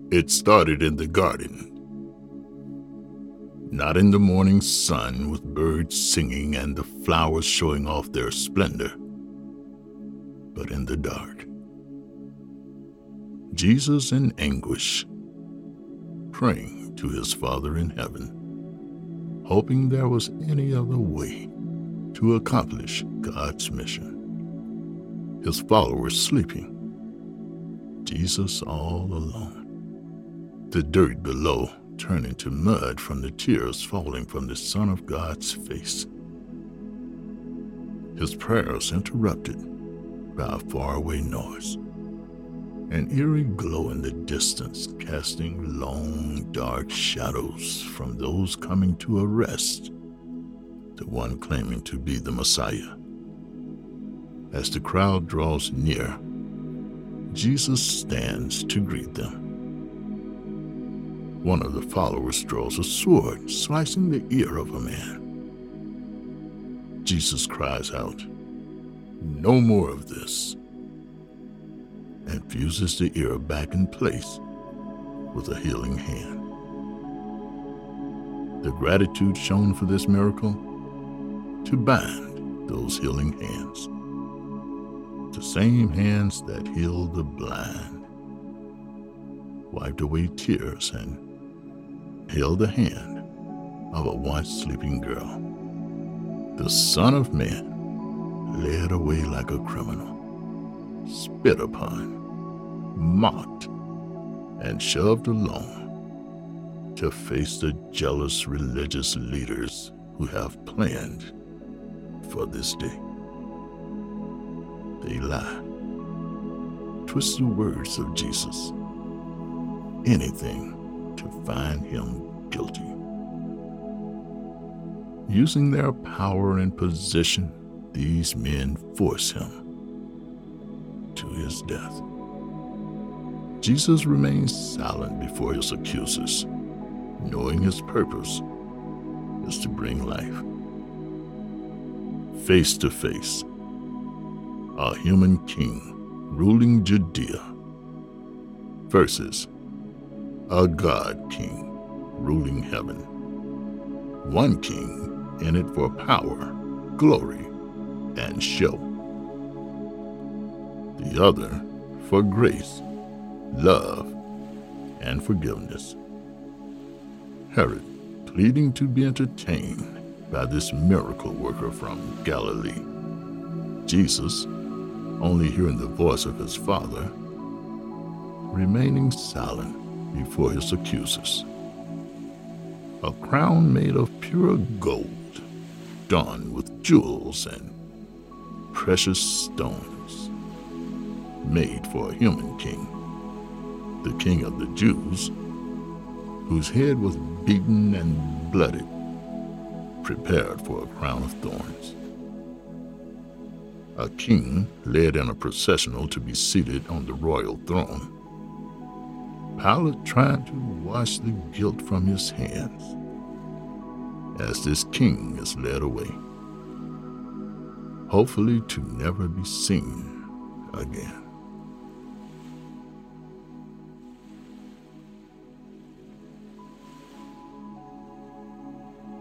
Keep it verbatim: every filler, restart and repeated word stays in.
It started in the garden. Not in the morning sun with birds singing and the flowers showing off their splendor, but in the dark. Jesus in anguish, praying to his Father in heaven, hoping there was any other way to accomplish God's mission. His followers sleeping, Jesus all alone. The dirt below turning to mud from the tears falling from the Son of God's face. His prayers interrupted by a faraway noise, an eerie glow in the distance casting long, dark shadows from those coming to arrest the one claiming to be the Messiah. As the crowd draws near, Jesus stands to greet them. One of the followers draws a sword, slicing the ear of a man. Jesus cries out, "No more of this," and fuses the ear back in place with a healing hand. The gratitude shown for this miracle? To bind those healing hands. The same hands that healed the blind, wiped away tears, and held the hand of a once sleeping girl. The Son of Man led away like a criminal, spit upon, mocked, and shoved along to face the jealous religious leaders who have planned for this day. They lie, twist the words of Jesus, anything to find him guilty. Using their power and position, these men force him to his death. Jesus remains silent before his accusers, knowing his purpose is to bring life. Face to face, a human king ruling Judea versus a God king ruling heaven. One king in it for power, glory, and show. The other for grace, love, and forgiveness. Herod pleading to be entertained by this miracle worker from Galilee. Jesus, only hearing the voice of his Father, remaining silent before his accusers. A crown made of pure gold, done with jewels and precious stones, made for a human king, the King of the Jews, whose head was beaten and blooded, prepared for a crown of thorns. A king led in a processional to be seated on the royal throne. Pilate tried to wash the guilt from his hands as this king is led away, hopefully to never be seen again.